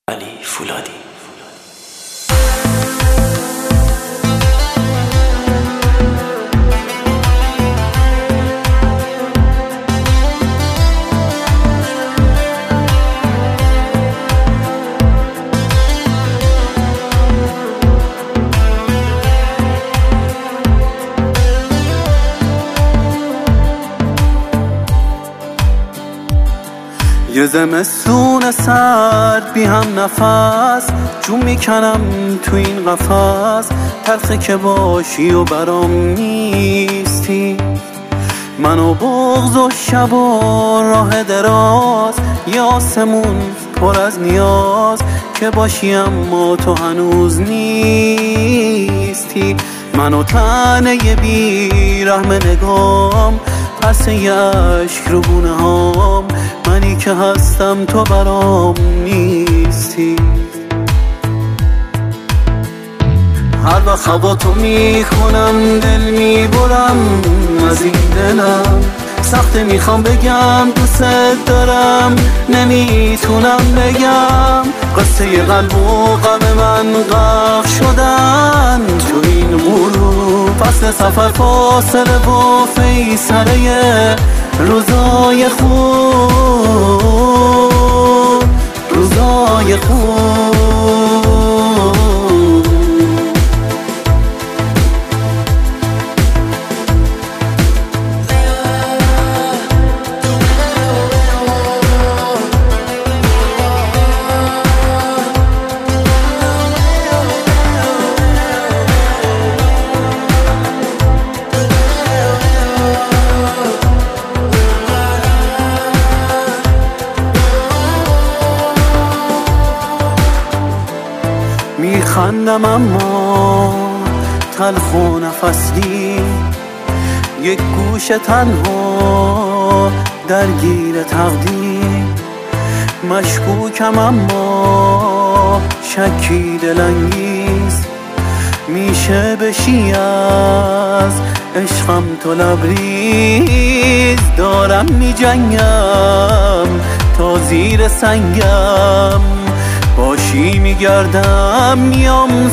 علی فولادی. یه زمستون سرد بی هم نفس جون میکنم تو این قفس، تلخه که باشی و برام نیستی، من و بغض و شب و راه دراز، یه آسمون پر از نیاز که باشی اما تو هنوز نیستی، من و تنه بی رحم نگام، پس یه عشق رو گونه هام، منی که هستم تو برام نیستی. هر وقت هوا تو میخونم دل میبرم از این دلم، سخته میخوام بگم دوست دارم نمیتونم بگم، قصه قلب و غم من غرق شدن تو این غروب، فصل سفر فاصله و فیصله روزای خوب، روزای خوب. میخندم اما تلخ و نفسگیر، یک گوشه تنها درگیر تقدیر، مشکوکم اما شکی دلانگیز، میشه بشی از عشقم تو لبریز، دارم میجنگم تا زیر سنگم باشی، میگردم میام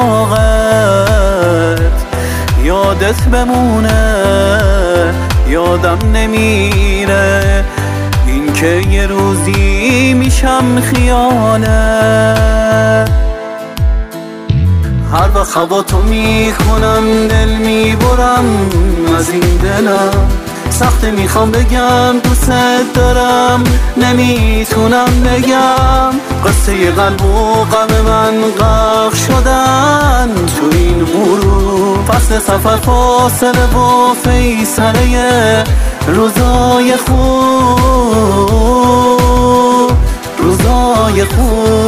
سراغت، یادت بمونه یادم نمیره، این که یه روزی میشم خیانت. هر وقت هوا تو میخونم دل میبرم از این دلم، سخته میخوام بگم دوست دارم نمیتونم بگم، قصه قلب و غم من غرق شدن تو این غروب، فصل سفر فاصله و فیصله روزای خوب، روزای خوب.